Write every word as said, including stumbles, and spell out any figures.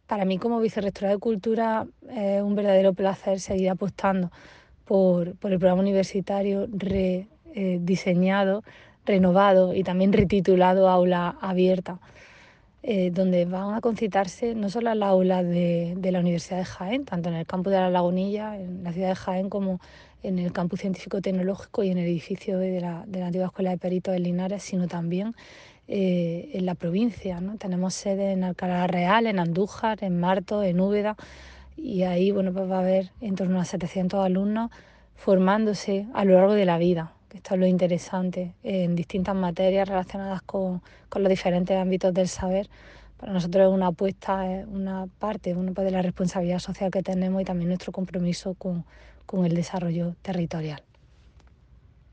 Para mí, como vicerrectora de Cultura, es un verdadero placer seguir apostando por, por el programa universitario rediseñado, renovado y también retitulado Aula Abierta, eh, donde van a concitarse no solo las aulas de, de la Universidad de Jaén, tanto en el campus de La Lagunilla, en la ciudad de Jaén, como en el campus científico-tecnológico y en el edificio de la, de la antigua Escuela de Peritos en Linares, sino también eh, en la provincia, ¿no? Tenemos sede en Alcalá la Real, en Andújar, en Martos, en Úbeda, y ahí bueno, pues va a haber en torno a setecientos alumnos formándose a lo largo de la vida, que esto es lo interesante, en distintas materias relacionadas con, con los diferentes ámbitos del saber. Para nosotros es una apuesta, es una parte una parte de la responsabilidad social que tenemos y también nuestro compromiso con, con el desarrollo territorial.